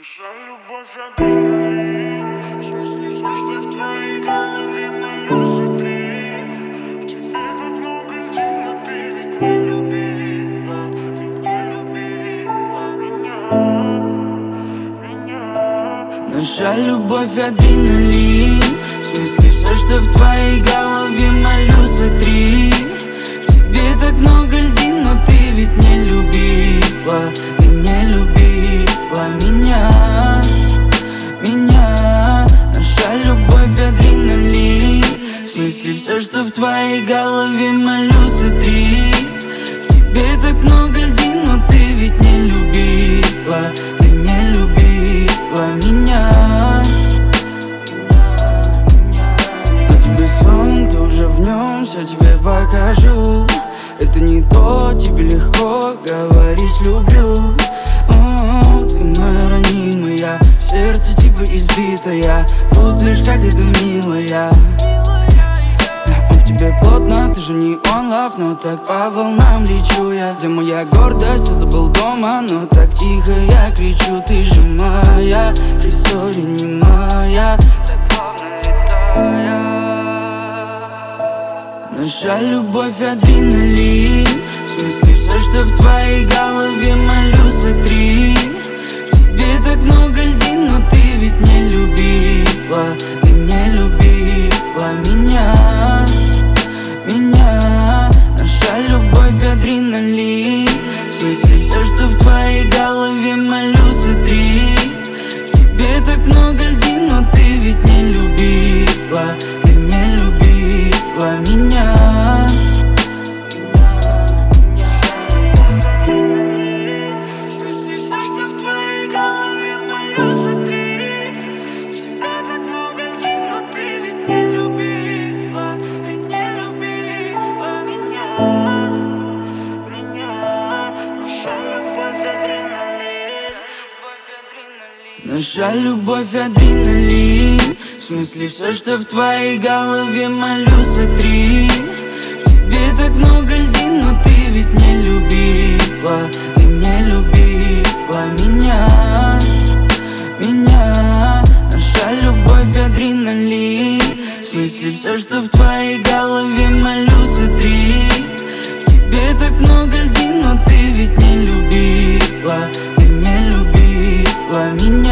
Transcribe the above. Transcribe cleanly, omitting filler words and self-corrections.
Наша любовь адреналин. В смысле, все, что в твоей голове, молюсь, утри. В тебе так много льдин, но ты ведь не любила. Ты не любила меня. Наша любовь адреналин. В смысле, все, что в твоей голове, молюсь, утри. В тебе так много льдин, но ты ведь не любила. Ты не любила меня. Наша любовь адреналин. В смысле, все, что в твоей голове, молюсь, утри. В тебе так много льдин, но ты ведь не любила. Ты не любила меня. На тебе сон, ты уже в нем, все тебе покажу. Это не то, тебе легко говорить люблю. Ты моя ранимая, в сердце типа избитая. Путаешь, как это милая. Он в тебе плотно, ты же не он, лав, но так по волнам лечу я. Где моя гордость, я забыл дома, но так тихо я кричу. Ты же моя, при ссоре не моя, так плавно летая. Наша любовь адреналин. В смысле, все, что в твоей голове, молюсь, утри. В тебе так много льдин, но ты ведь не любила. Ты не любила меня. Наша любовь адреналин. В смысле, все, что в твоей голове, молюсь, утри. В тебе так много льдин, но ты ведь не любила. Ты не любила меня. В смысле, все, что в твоей голове, молюсь, утри. В тебе так много льдин, но ты ведь не любила. Ты не любила меня. Наша любовь адреналин. Наша любовь адреналин. В смысле, все, что в твоей голове, молюсь, утри. В тебе так много льдин, но ты ведь не любила. Ты не любила меня. Наша любовь адреналин. В смысле, все, что в твоей голове, молюсь, утри. В тебе так много льдин, но ты ведь не любила. Ты не любила меня.